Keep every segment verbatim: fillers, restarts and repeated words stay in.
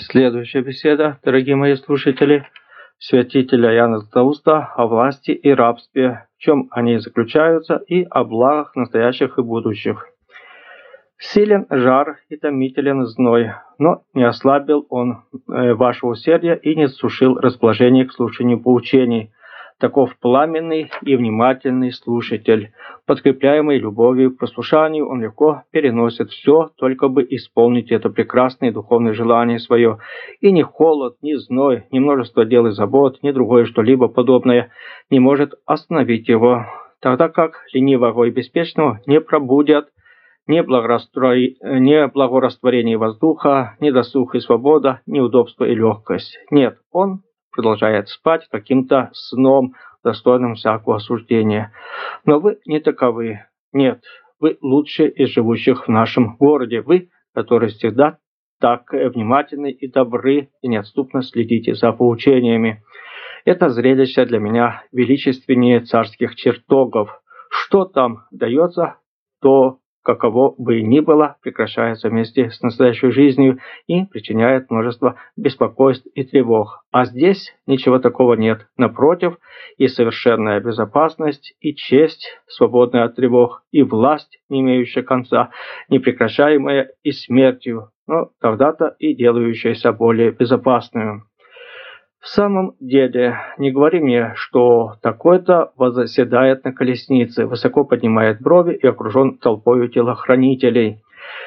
Следующая беседа, дорогие мои слушатели, святителя Иоанна Златоуста о власти и рабстве, в чем они заключаются, и о благах настоящих и будущих. Силен жар и томителен зной, но не ослабил он э, вашего усердия и не сушил расположение к слушанию поучений. Таков пламенный и внимательный слушатель. Подкрепляемый любовью к послушанию, он легко переносит все, только бы исполнить это прекрасное духовное желание свое. И ни холод, ни зной, ни множество дел и забот, ни другое что-либо подобное не может остановить его, тогда как ленивого и беспечного не пробудят ни благорастворение воздуха, ни досуг и свобода, ни удобство и легкость. Нет, он продолжает спать каким-то сном, достойным всякого осуждения. Но вы не таковы. Нет, вы лучшие из живущих в нашем городе. Вы, которые всегда так внимательны и добры, и неотступно следите за поучениями. Это зрелище для меня величественнее царских чертогов. Что там дается, то каково бы и ни было, прекращается вместе с настоящей жизнью и причиняет множество беспокойств и тревог. А здесь ничего такого нет. Напротив, и совершенная безопасность, и честь, свободная от тревог, и власть, не имеющая конца, непрекращаемая и смертью, но тогда-то и делающаяся более безопасной. В самом деле, не говори мне, что такой-то возседает на колеснице, высоко поднимает брови и окружен толпою телохранителей.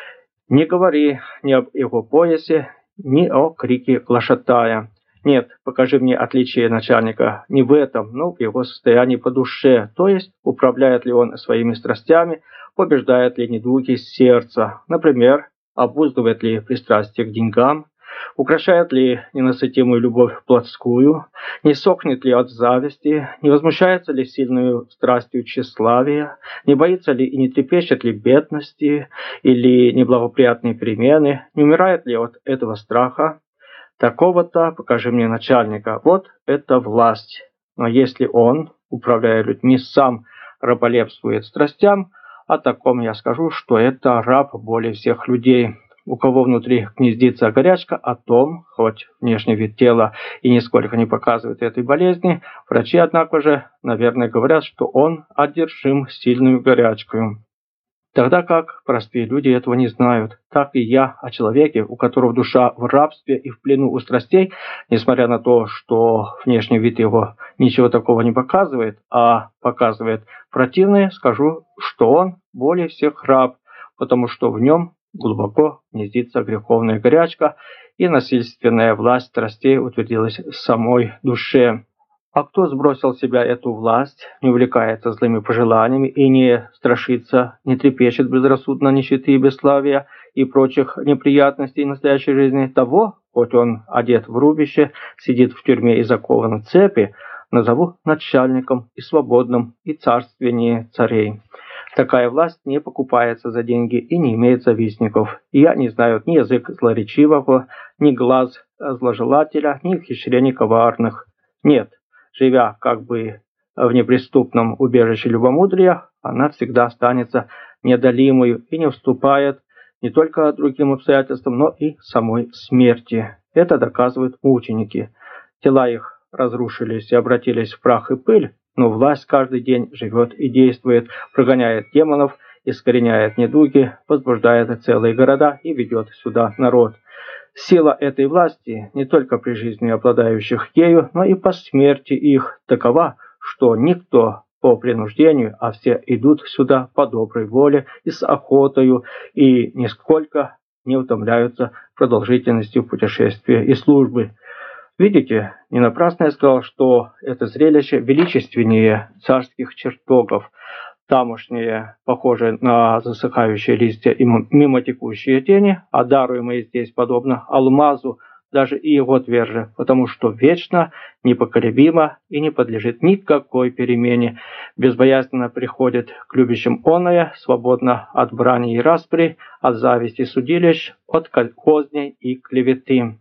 Не говори ни об его поясе, ни о крике глашатая. Нет, покажи мне отличие начальника не в этом, но в его состоянии по душе, то есть управляет ли он своими страстями, побеждает ли недуги сердца, например, обуздывает ли пристрастие к деньгам, украшает ли ненасытимую любовь плотскую, не сохнет ли от зависти, не возмущается ли сильную страстью тщеславия, не боится ли и не трепещет ли бедности или неблагоприятные перемены, не умирает ли от этого страха. Такого-то покажи мне начальника. Вот это власть. Но если он, управляя людьми, сам раболепствует страстям, о таком я скажу, что это раб более всех людей. У кого внутри гнездится горячка, о том, хоть внешний вид тела и нисколько не показывает этой болезни, врачи, однако же, наверное, говорят, что он одержим сильную горячкой. Тогда как простые люди этого не знают, так и я о человеке, у которого душа в рабстве и в плену у страстей, несмотря на то, что внешний вид его ничего такого не показывает, а показывает противное, скажу, что он более всех раб, потому что в нем глубоко гнездится греховная горячка, и насильственная власть страстей утвердилась в самой душе. А кто сбросил с себя эту власть, не увлекается злыми пожеланиями и не страшится, не трепещет безрассудно нищеты и бесславия и прочих неприятностей настоящей жизни, того, хоть он одет в рубище, сидит в тюрьме и закован в цепи, назову начальником и свободным, и царственнее царей. Такая власть не покупается за деньги и не имеет завистников. И я не знаю ни язык злоречивого, ни глаз зложелателя, ни ухищрений коварных. Нет, живя как бы в неприступном убежище любомудрия, она всегда останется неодолимой и не уступает не только другим обстоятельствам, но и самой смерти. Это доказывают мученики. Тела их разрушились и обратились в прах и пыль, но власть каждый день живет и действует, прогоняет демонов, искореняет недуги, возбуждает целые города и ведет сюда народ. Сила этой власти, не только при жизни обладающих ею, но и по смерти их, такова, что никто по принуждению, а все идут сюда по доброй воле и с охотою, и нисколько не утомляются продолжительностью путешествия и службы. Видите, не напрасно я сказал, что это зрелище величественнее царских чертогов. Тамошние, похожие на засыхающие листья и мимо текущие тени, а даруемые здесь подобно алмазу, даже и его тверже, потому что вечно, непоколебимо и не подлежит никакой перемене, безбоязненно приходит к любящим оное, свободно от брани и распри, от зависти судилищ, от козней и клеветы.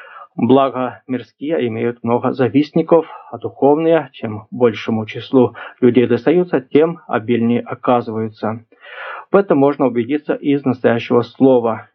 Благо мирские имеют много завистников, а духовные, чем большему числу людей достаются, тем обильнее оказываются. В этом можно убедиться из настоящего слова.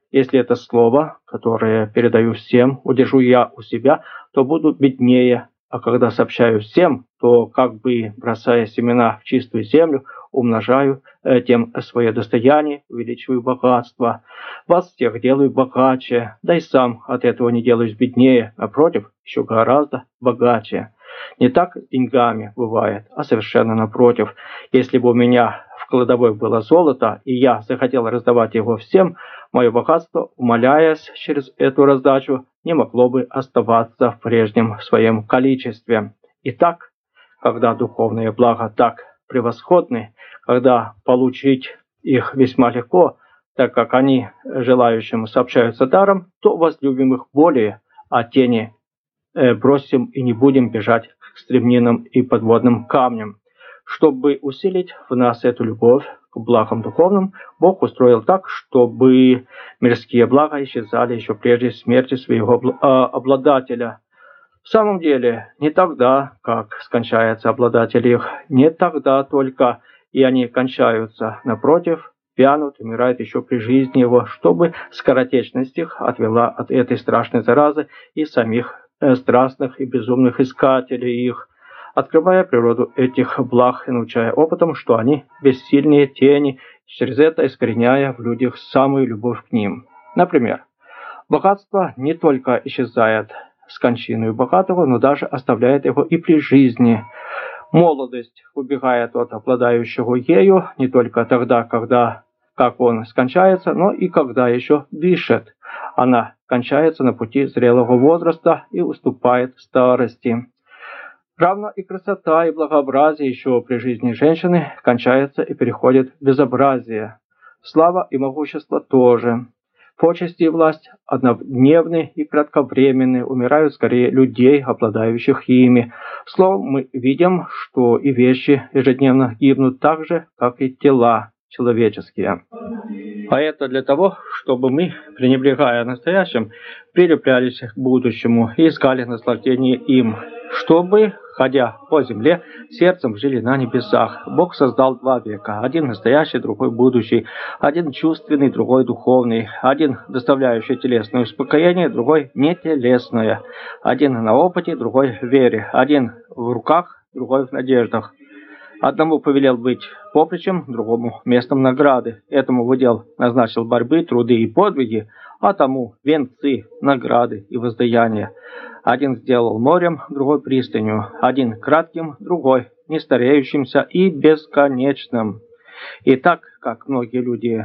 Если это слово, которое передаю всем, удержу я у себя, то буду беднее, а когда сообщаю всем, то, как бы бросая семена в чистую землю, умножаю э, тем свое достояние, увеличиваю богатство. Вас всех делаю богаче, да и сам от этого не делаюсь беднее, напротив, еще гораздо богаче. Не так с деньгами бывает, а совершенно напротив. Если бы у меня в кладовой было золото, и я захотел раздавать его всем, мое богатство, умаляясь через эту раздачу, не могло бы оставаться в прежнем своем количестве. Итак, когда духовные блага так превосходны, когда получить их весьма легко, так как они желающим сообщаются даром, то возлюбим их более, а тени э, бросим и не будем бежать к стремнинам и подводным камням. Чтобы усилить в нас эту любовь к благам духовным, Бог устроил так, чтобы мирские блага исчезали еще прежде смерти своего обладателя. В самом деле, не тогда, как скончается обладатель их, не тогда только и они кончаются. Напротив, вянут, умирают еще при жизни его, чтобы скоротечность их отвела от этой страшной заразы и самих э, страстных и безумных искателей их, открывая природу этих благ и научая опытом, что они бессильнее тени, через это искореняя в людях самую любовь к ним. Например, богатство не только исчезает с кончиной богатого, но даже оставляет его и при жизни. Молодость убегает от обладающего ею не только тогда, когда как он скончается, но и когда еще дышит. Она кончается на пути зрелого возраста и уступает старости. Равно и красота, и благообразие еще при жизни женщины кончается и переходит в безобразие. Слава и могущество тоже. Почести и власть однодневны и кратковременны, умирают скорее людей, обладающих ими. Словом, мы видим, что и вещи ежедневно гибнут так же, как и тела человеческие. А это для того, чтобы мы, пренебрегая настоящим, прилеплялись к будущему и искали наслаждение им, чтобы, ходя по земле, сердцем жили на небесах. Бог создал два века, один настоящий, другой будущий, один чувственный, другой духовный, один доставляющий телесное успокоение, другой нетелесное, один на опыте, другой в вере, один в руках, другой в надеждах. Одному повелел быть попричем, другому местом награды. Этому в удел назначил борьбы, труды и подвиги, а тому венцы, награды и воздаяния. Один сделал морем, другой пристанью, один кратким, другой нестареющимся и бесконечным. И так, как многие люди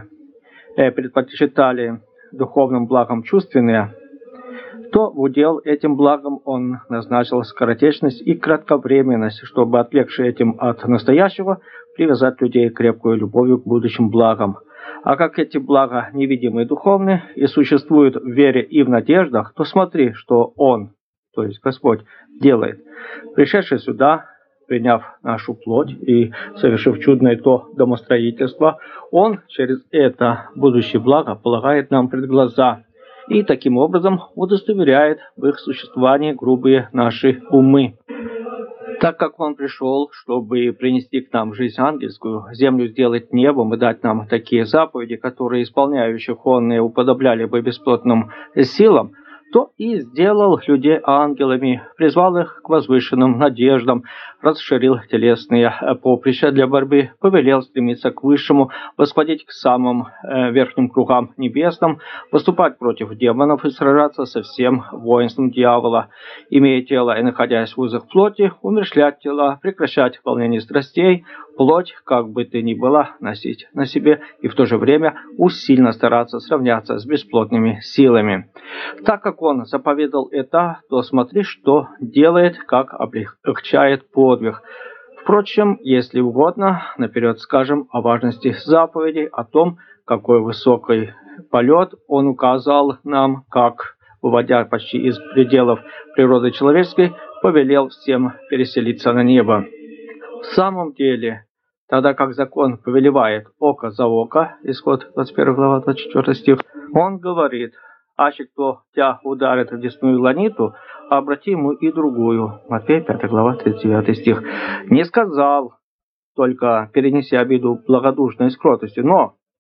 предпочитали духовным благом чувственные, то в удел этим благом он назначил скоротечность и кратковременность, чтобы, отвлекши этим от настоящего, привязать людей крепкую любовью к будущим благам. А как эти блага невидимые и духовные и существуют в вере и в надеждах, то смотри, что Он, то есть Господь, делает. Пришедший сюда, приняв нашу плоть и совершив чудное то домостроительство, Он через это будущее благо полагает нам пред глаза и таким образом удостоверяет в их существовании грубые наши умы. Так как Он пришел, чтобы принести к нам жизнь ангельскую, землю сделать небом и дать нам такие заповеди, которые исполняющих Он и уподобляли бы бесплотным силам, то и сделал людей ангелами, призвал их к возвышенным надеждам, расширил телесные поприща для борьбы, повелел стремиться к высшему, восходить к самым э, верхним кругам небесным, поступать против демонов и сражаться со всем воинством дьявола, имея тело и находясь в узах плоти, умерщвлять тела, прекращать волнение страстей, плоть, как бы ты ни была, носить на себе и в то же время усильно стараться сравняться с бесплотными силами. Так как Он заповедал это, то смотри, что делает, как облегчает подвиг. Впрочем, если угодно, наперед скажем о важности заповедей, о том, какой высокий полет Он указал нам, как, выводя почти из пределов природы человеческой, повелел всем переселиться на небо. В самом деле, тогда как закон повелевает око за око, исход двадцать первая глава, двадцать четвёртый стих, он говорит: «Аще кто тебя ударит в десную ланиту, обрати ему и другую». Матфея пятая глава, тридцать девятый стих. Не сказал только перенеси обиду благодушной с кротостью, но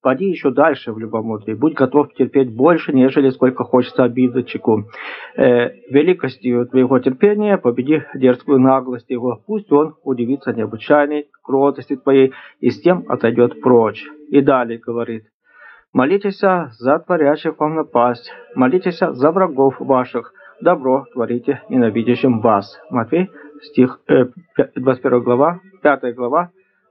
Пойди еще дальше в любомудрие, будь готов терпеть больше, нежели сколько хочется обидчику. Э, великостью твоего терпения победи дерзкую наглость его, пусть он удивится необычайной кротости твоей и с тем отойдет прочь. И далее говорит: молитесь за творящих вам напасть, молитесь за врагов ваших, добро творите ненавидящим вас. Матфей, стих, э, двадцать первая глава, пятая глава,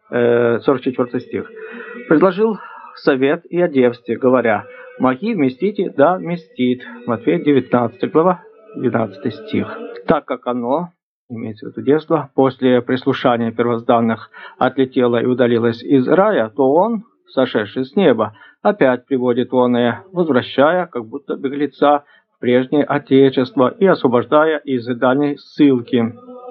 э, сорок четвёртый стих. Предложил совет и о девстве, говоря: моги вместите, да вместит. Матфея девятнадцатая глава, двенадцатый стих. Так как оно, имеется в виду девство, после прислушания первозданных отлетело и удалилось из рая, то он, сошедший с неба, опять приводит оное, возвращая, как будто беглеца, в прежнее отечество и освобождая из дальней ссылки.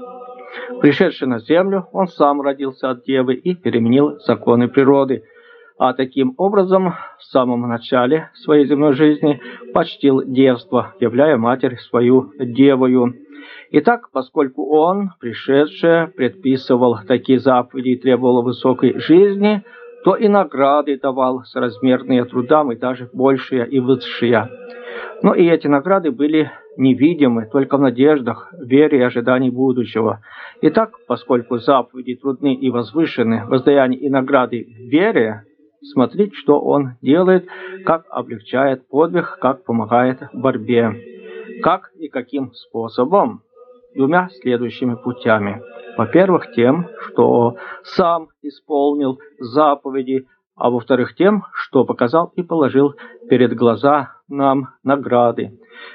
Пришедший на землю, он сам родился от девы и переменил законы природы, а таким образом в самом начале своей земной жизни почтил девство, являя матерь свою девою. Итак, поскольку он, пришедший, предписывал такие заповеди и требовал высокой жизни, то и награды давал соразмерные трудам и даже большие и высшие. Но и эти награды были невидимы, только в надеждах, вере и ожидании будущего. Итак, поскольку заповеди трудны и возвышены, воздаяние и награды в вере, смотреть, что он делает, как облегчает подвиг, как помогает в борьбе. Как и каким способом? Двумя следующими путями. Во-первых, тем, что сам исполнил заповеди, а во-вторых, тем, что показал и положил перед глаза нам награды.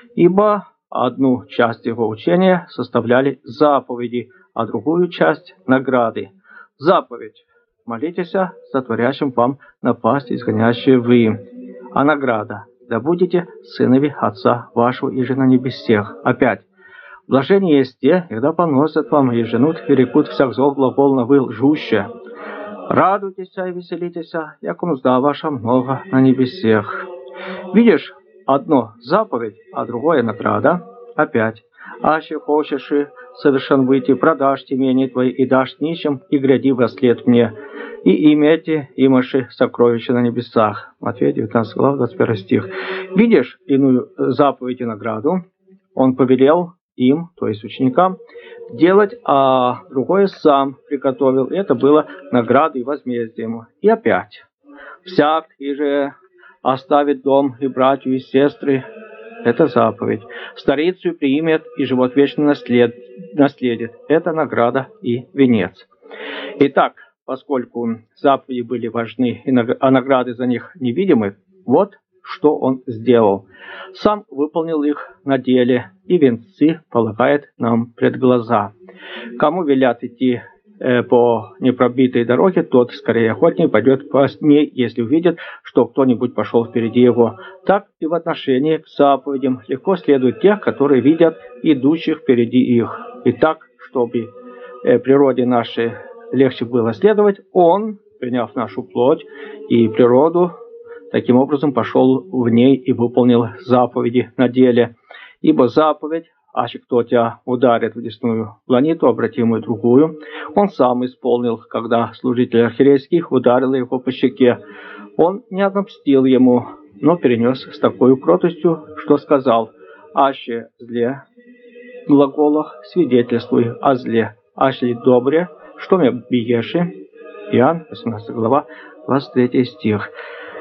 Ибо одну часть его учения составляли заповеди, а другую часть – награды. Заповедь: молитесь за творящим вам напасть, изгонящие вы. А награда: да будете сынови Отца вашего и же на небесех. Опять: блажение есть те, когда поносят вам и женут, и рекут всяк зол глагол на вы лжуще. Радуйтесь и веселитесь, яко мзда ваша много на небесех. Видишь, одно заповедь, а другое награда. Опять: аще хочешь и совершен выйти, продашь имение твои и дашь нищим, и гряди вослед мне, и имейте имаши сокровища на небесах. Матфея девятнадцатая глава, двадцать первый стих. Видишь иную заповедь и награду? Он повелел им, то есть ученикам, делать, а другое сам приготовил. Это было наградой и возмездием. И опять: всяк и же оставит дом и братью и сестры. Это заповедь. Старицу примет и живот вечно наслед... наследит. Это награда и венец. Итак, поскольку заповеди были важны, а награды за них невидимы, вот что он сделал. Сам выполнил их на деле, и венцы полагает нам пред глаза. Кому велят идти э, по непробитой дороге, тот скорее охотнее пойдет по ней, если увидит, что кто-нибудь пошел впереди его. Так и в отношении к заповедям легко следуют тех, которые видят идущих впереди их. И так, чтобы э, природе нашей легче было следовать, он, приняв нашу плоть и природу, таким образом пошел в ней и выполнил заповеди на деле. Ибо заповедь: аще кто тебя ударит в десную ланиту, обратимую другую, он сам исполнил, когда служитель архиерейских ударил его по щеке. Он не отомстил ему, но перенес с такой кротостью, что сказал: аще зле в глаголах свидетельствуй о зле, аще добре, что мне биеши. Иоанн, восемнадцатая глава, двадцать третий стих.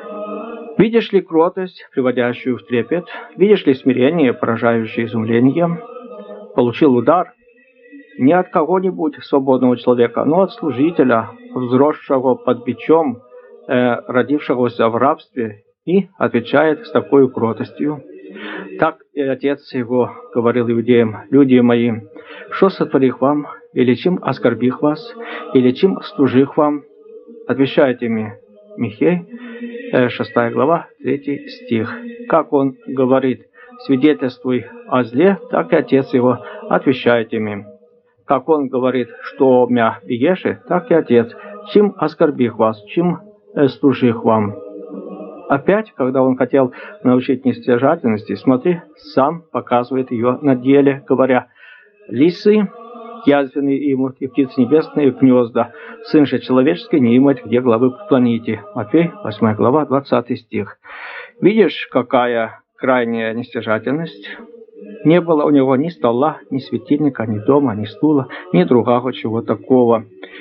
Видишь ли кротость, приводящую в трепет? Видишь ли смирение, поражающее изумлением? Получил удар не от кого-нибудь свободного человека, но от служителя, взросшего под бичом, э, родившегося в рабстве, и отвечает с такой кротостью. Так и отец его говорил иудеям: люди мои, что сотворих вам, или чем оскорбих вас, или чем служих вам? Отвечайте мне. Михей, шестая глава, третий стих. Как он говорит: свидетельствуй о зле, так и отец его отвечает им. Как он говорит: что мя биеши, так и отец, чем оскорбих вас, чем служих вам. Опять, когда он хотел научить нестяжательности, смотри, сам показывает ее на деле, говоря: лисы язвенные имут, и птицы небесные гнезда. Сын же человеческий не имеет где главы преклоните. Матфей, восьмая глава, двадцатый стих. Видишь, какая крайняя нестяжательность? Не было у него ни стола, ни светильника, ни дома, ни стула, ни другого чего такого.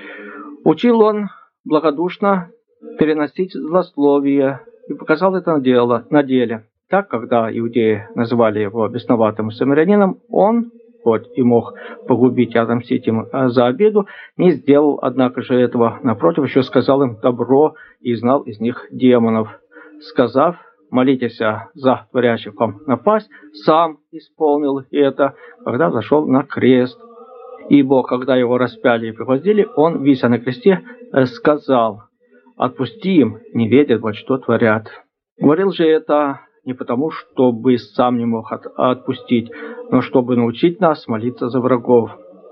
Учил он благодушно переносить злословие и показал это на, дело, на деле. Так, когда иудеи называли его бесноватым самарянином, он, хоть и мог погубить и отомстить им за обиду, не сделал, однако же, этого. Напротив, еще сказал им добро и изгнал из них демонов. Сказав: молитесь за творящих вам напасть, сам исполнил это, когда зашел на крест. Ибо, когда его распяли и пригвоздили, он, вися на кресте, сказал: отпусти им, не ведят, вот что творят. Говорил же это не потому, чтобы сам не мог от, отпустить, но чтобы научить нас молиться за врагов.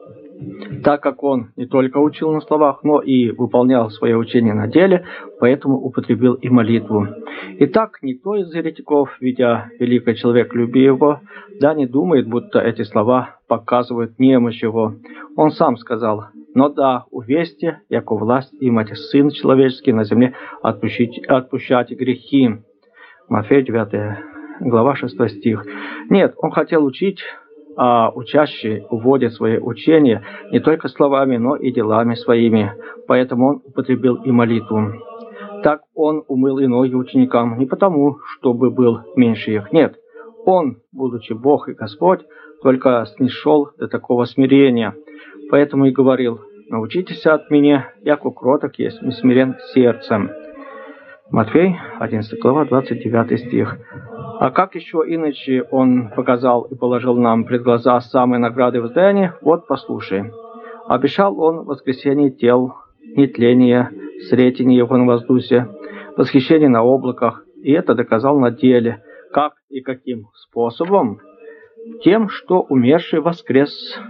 Так как он не только учил на словах, но и выполнял свое учение на деле, поэтому употребил и молитву. Итак, никто из еретиков, видя великий человеколюбие его, да не думает, будто эти слова показывают немощь его. Он сам сказал: но да, увесьте, яко власть имать Сын человеческий на земле отпущать, отпущать грехи. Матфея девятая глава, шестой стих. Нет, он хотел учить, а учащие уводят свои учения не только словами, но и делами своими. Поэтому он употребил и молитву. Так он умыл и ноги ученикам не потому, чтобы был меньше их. Нет, он, будучи Бог и Господь, только снишел до такого смирения. Поэтому и говорил: научитесь от меня, яко кроток есть и смирен сердцем. Матфей, одиннадцатая глава, двадцать девятый стих. А как еще иначе он показал и положил нам пред глаза самые награды воздаяния? Вот послушай. Обещал он воскресение тел, нетление, сретение его на воздухе, восхищение на облаках, и это доказал на деле. Как и каким способом? Тем, что умерший воскрес.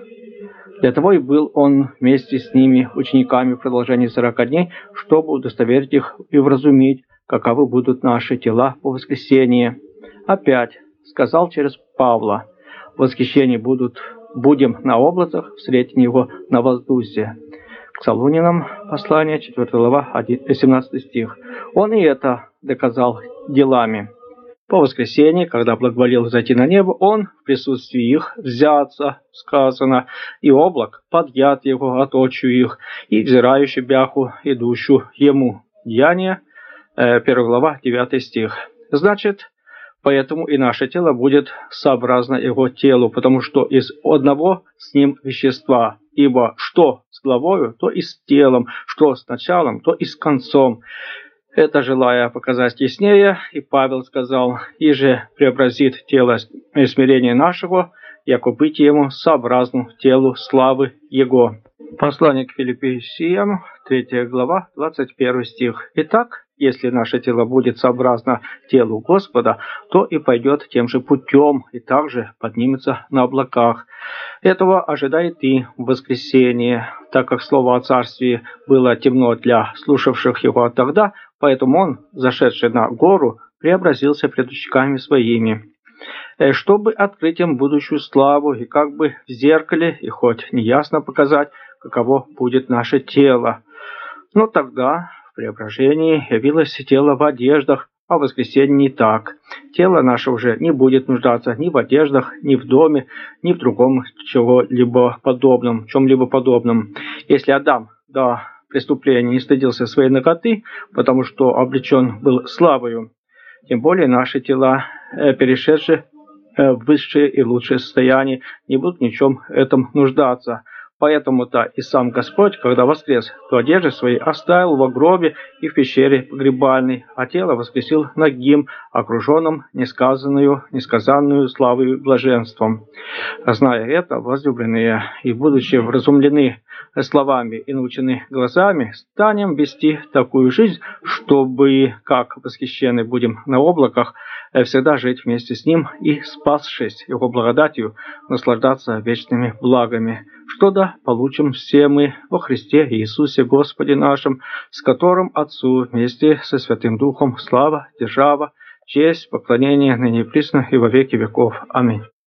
Для того и был он вместе с ними, учениками, в продолжении сорока дней, чтобы удостоверить их и вразумить, каковы будут наши тела по воскресении. Опять сказал через Павла: в восхищении будут, будем на облаках, встретим его на воздухе. К Солунинам послание, четвёртая глава, семнадцатый стих. Он и это доказал делами. По воскресенье, когда благоволил зайти на небо, он в присутствии их взяться, сказано, и облак подъят его от очи их, и взирающий бяху, идущую ему. Деяния, первая глава, девятый стих. Значит, поэтому и наше тело будет сообразно его телу, потому что из одного с ним вещества. Ибо что с главою, то и с телом, что с началом, то и с концом. Это, желая показать яснее, и Павел сказал: «Иже преобразит тело смирения нашего, яко быть ему сообразну телу славы Его». Послание к Филиппийцам, третья глава, двадцать первый стих. Итак, если наше тело будет сообразно телу Господа, то и пойдет тем же путем, и также поднимется на облаках. Этого ожидает и в воскресенье, так как слово о царстве было темно для слушавших его тогда, поэтому он, зашедший на гору, преобразился пред учениками своими, чтобы открыть им будущую славу и как бы в зеркале, и хоть неясно показать, каково будет наше тело. Но тогда в преображении явилось тело в одеждах, а в воскресенье не так. Тело наше уже не будет нуждаться ни в одеждах, ни в доме, ни в другом чего-либо подобном, чем-либо подобном. Если Адам до преступления не стыдился своей наготы, потому что облечен был славою, тем более наши тела, перешедшие в высшее и лучшее состояние, не будут ни в чем этом нуждаться. Поэтому-то и сам Господь, когда воскрес, то одежды свои оставил в гробе и в пещере погребальной, а тело воскресил нагим, окруженным несказанную, несказанную славою и блаженством. Зная это, возлюбленные, и будучи вразумлены словами и научены глазами, станем вести такую жизнь, чтобы, как восхищены будем на облаках, всегда жить вместе с Ним и, спасшись Его благодатью, наслаждаться вечными благами, что да получим все мы во Христе Иисусе Господе нашим, с которым Отцу вместе со Святым Духом слава, держава, честь, поклонение ныне и присно и во веки веков. Аминь.